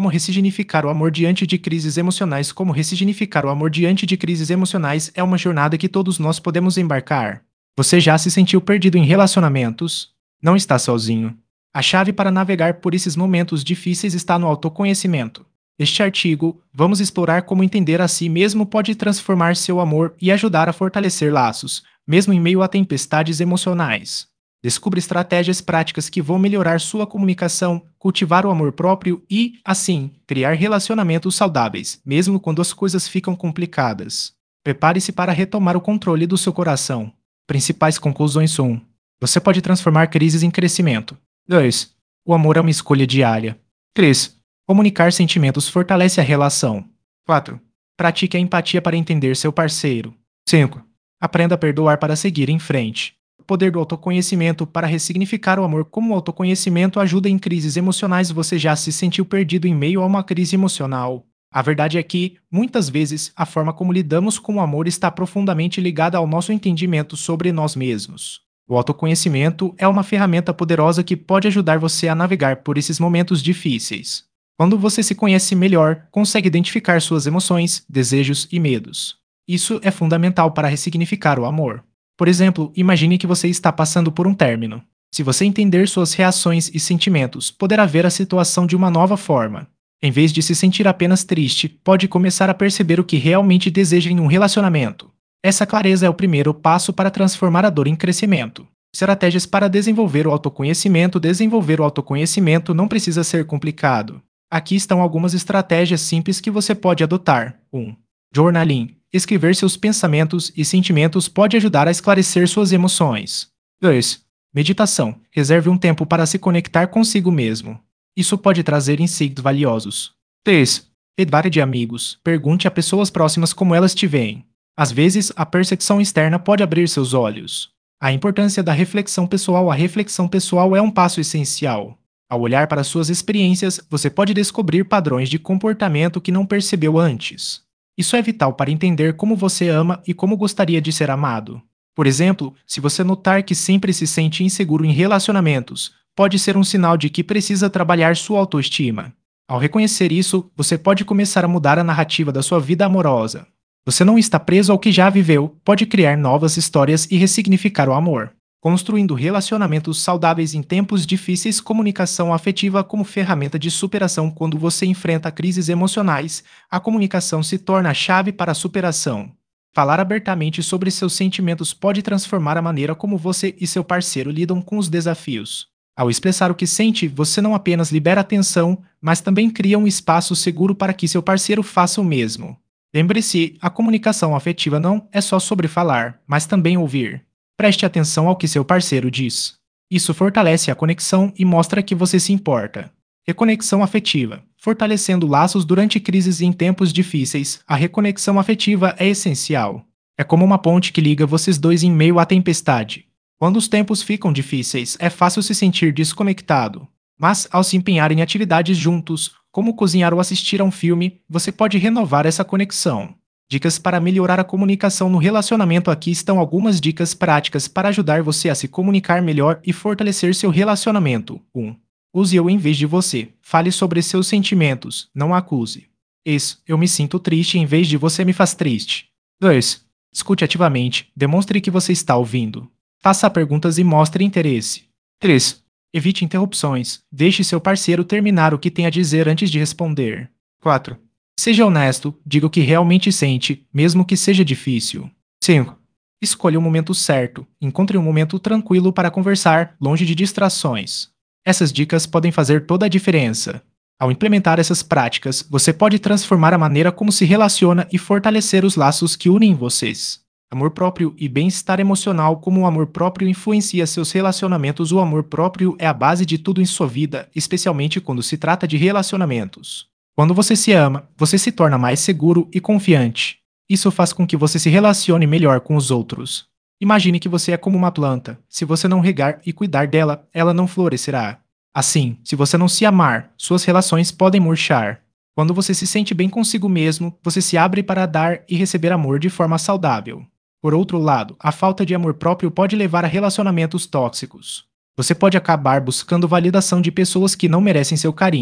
Como ressignificar o amor diante de crises emocionais? Como ressignificar o amor diante de crises emocionais é uma jornada que todos nós podemos embarcar. Você já se sentiu perdido em relacionamentos? Não está sozinho. A chave para navegar por esses momentos difíceis está no autoconhecimento. Neste artigo, vamos explorar como entender a si mesmo pode transformar seu amor e ajudar a fortalecer laços, mesmo em meio a tempestades emocionais. Descubra estratégias práticas que vão melhorar sua comunicação, cultivar o amor próprio e, assim, criar relacionamentos saudáveis, mesmo quando as coisas ficam complicadas. Prepare-se para retomar o controle do seu coração. Principais conclusões 1. Você pode transformar crises em crescimento. 2. O amor é uma escolha diária. 3. Comunicar sentimentos fortalece a relação. 4. Pratique a empatia para entender seu parceiro. 5. Aprenda a perdoar para seguir em frente. O poder do autoconhecimento para ressignificar o amor. Como o autoconhecimento ajuda em crises emocionais, você já se sentiu perdido em meio a uma crise emocional. A verdade é que, muitas vezes, a forma como lidamos com o amor está profundamente ligada ao nosso entendimento sobre nós mesmos. O autoconhecimento é uma ferramenta poderosa que pode ajudar você a navegar por esses momentos difíceis. Quando você se conhece melhor, consegue identificar suas emoções, desejos e medos. Isso é fundamental para ressignificar o amor. Por exemplo, imagine que você está passando por um término. Se você entender suas reações e sentimentos, poderá ver a situação de uma nova forma. Em vez de se sentir apenas triste, pode começar a perceber o que realmente deseja em um relacionamento. Essa clareza é o primeiro passo para transformar a dor em crescimento. Estratégias para desenvolver o autoconhecimento. Desenvolver o autoconhecimento não precisa ser complicado. Aqui estão algumas estratégias simples que você pode adotar. 1. Journaling. Escrever seus pensamentos e sentimentos pode ajudar a esclarecer suas emoções. 2. Meditação. Reserve um tempo para se conectar consigo mesmo. Isso pode trazer insights valiosos. 3. Feedback de amigos. Pergunte a pessoas próximas como elas te veem. Às vezes, a percepção externa pode abrir seus olhos. A importância da reflexão pessoal. A reflexão pessoal é um passo essencial. Ao olhar para suas experiências, você pode descobrir padrões de comportamento que não percebeu antes. Isso é vital para entender como você ama e como gostaria de ser amado. Por exemplo, se você notar que sempre se sente inseguro em relacionamentos, pode ser um sinal de que precisa trabalhar sua autoestima. Ao reconhecer isso, você pode começar a mudar a narrativa da sua vida amorosa. Você não está preso ao que já viveu, pode criar novas histórias e ressignificar o amor. Construindo relacionamentos saudáveis em tempos difíceis. Comunicação afetiva como ferramenta de superação. Quando você enfrenta crises emocionais, a comunicação se torna a chave para a superação. Falar abertamente sobre seus sentimentos pode transformar a maneira como você e seu parceiro lidam com os desafios. Ao expressar o que sente, você não apenas libera tensão, mas também cria um espaço seguro para que seu parceiro faça o mesmo. Lembre-se, a comunicação afetiva não é só sobre falar, mas também ouvir. Preste atenção ao que seu parceiro diz. Isso fortalece a conexão e mostra que você se importa. Reconexão afetiva. Fortalecendo laços durante crises e em tempos difíceis, a reconexão afetiva é essencial. É como uma ponte que liga vocês dois em meio à tempestade. Quando os tempos ficam difíceis, é fácil se sentir desconectado. Mas, ao se empenhar em atividades juntos, como cozinhar ou assistir a um filme, você pode renovar essa conexão. Dicas para melhorar a comunicação no relacionamento. Aqui estão algumas dicas práticas para ajudar você a se comunicar melhor e fortalecer seu relacionamento. 1. Use eu em vez de você. Fale sobre seus sentimentos, não acuse. Eu me sinto triste em vez de você me faz triste. 2. Escute ativamente. Demonstre que você está ouvindo. Faça perguntas e mostre interesse. 3. Evite interrupções. Deixe seu parceiro terminar o que tem a dizer antes de responder. 4. Seja honesto, diga o que realmente sente, mesmo que seja difícil. 5. Escolha o momento certo. Encontre um momento tranquilo para conversar, longe de distrações. Essas dicas podem fazer toda a diferença. Ao implementar essas práticas, você pode transformar a maneira como se relaciona e fortalecer os laços que unem vocês. Amor próprio e bem-estar emocional. Como o amor próprio influencia seus relacionamentos. O amor próprio é a base de tudo em sua vida, especialmente quando se trata de relacionamentos. Quando você se ama, você se torna mais seguro e confiante. Isso faz com que você se relacione melhor com os outros. Imagine que você é como uma planta. Se você não regar e cuidar dela, ela não florescerá. Assim, se você não se amar, suas relações podem murchar. Quando você se sente bem consigo mesmo, você se abre para dar e receber amor de forma saudável. Por outro lado, a falta de amor próprio pode levar a relacionamentos tóxicos. Você pode acabar buscando validação de pessoas que não merecem seu carinho.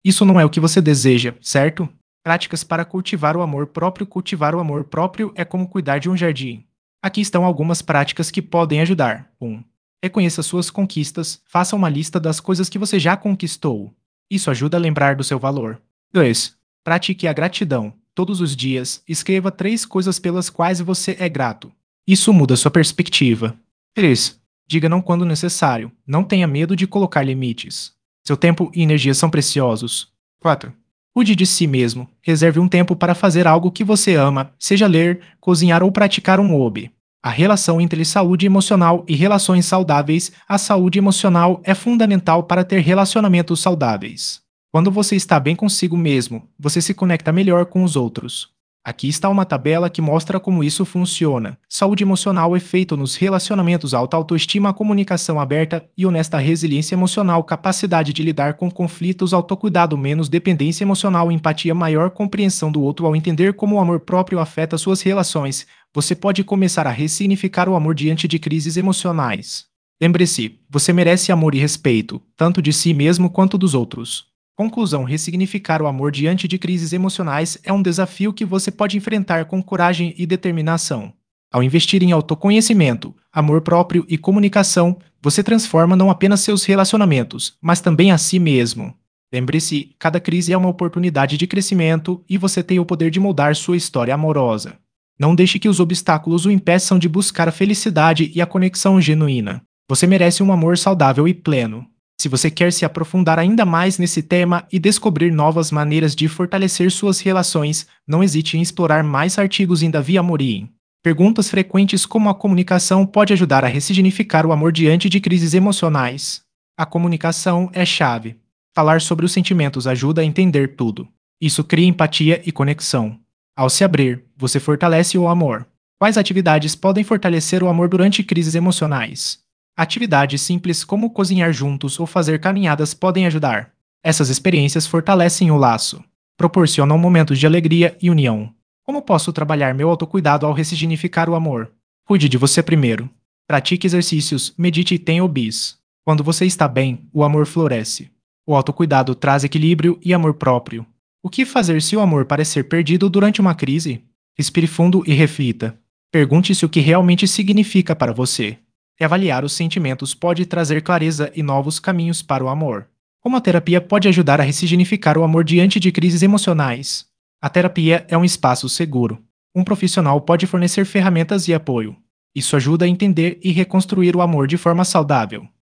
Isso não é o que você deseja, certo? Práticas para cultivar o amor próprio. Cultivar o amor próprio é como cuidar de um jardim. Aqui estão algumas práticas que podem ajudar. 1. Reconheça suas conquistas. Faça uma lista das coisas que você já conquistou. Isso ajuda a lembrar do seu valor. 2. Pratique a gratidão. Todos os dias, escreva 3 coisas pelas quais você é grato. Isso muda sua perspectiva. 3. Diga não quando necessário. Não tenha medo de colocar limites. Seu tempo e energia são preciosos. 4. Cuide de si mesmo. Reserve um tempo para fazer algo que você ama, seja ler, cozinhar ou praticar um hobby. A relação entre saúde emocional e relações saudáveis. A saúde emocional é fundamental para ter relacionamentos saudáveis. Quando você está bem consigo mesmo, você se conecta melhor com os outros. Aqui está uma tabela que mostra como isso funciona. Saúde emocional, efeito nos relacionamentos, alta autoestima, comunicação aberta e honesta, resiliência emocional, capacidade de lidar com conflitos, autocuidado, menos dependência emocional, empatia, maior compreensão do outro. Ao entender como o amor próprio afeta suas relações, você pode começar a ressignificar o amor diante de crises emocionais. Lembre-se, você merece amor e respeito, tanto de si mesmo quanto dos outros. Conclusão: ressignificar o amor diante de crises emocionais é um desafio que você pode enfrentar com coragem e determinação. Ao investir em autoconhecimento, amor próprio e comunicação, você transforma não apenas seus relacionamentos, mas também a si mesmo. Lembre-se, cada crise é uma oportunidade de crescimento e você tem o poder de moldar sua história amorosa. Não deixe que os obstáculos o impeçam de buscar a felicidade e a conexão genuína. Você merece um amor saudável e pleno. Se você quer se aprofundar ainda mais nesse tema e descobrir novas maneiras de fortalecer suas relações, não hesite em explorar mais artigos em Davi Amorim. Perguntas frequentes: como a comunicação pode ajudar a ressignificar o amor diante de crises emocionais? A comunicação é chave. Falar sobre os sentimentos ajuda a entender tudo. Isso cria empatia e conexão. Ao se abrir, você fortalece o amor. Quais atividades podem fortalecer o amor durante crises emocionais? Atividades simples como cozinhar juntos ou fazer caminhadas podem ajudar. Essas experiências fortalecem o laço, proporcionam momentos de alegria e união. Como posso trabalhar meu autocuidado ao ressignificar o amor? Cuide de você primeiro. Pratique exercícios, medite e tenha hobbies. Quando você está bem, o amor floresce. O autocuidado traz equilíbrio e amor próprio. O que fazer se o amor parecer perdido durante uma crise? Respire fundo e reflita. Pergunte-se o que realmente significa para você. E avaliar os sentimentos pode trazer clareza e novos caminhos para o amor. Como a terapia pode ajudar a ressignificar o amor diante de crises emocionais? A terapia é um espaço seguro. Um profissional pode fornecer ferramentas e apoio. Isso ajuda a entender e reconstruir o amor de forma saudável.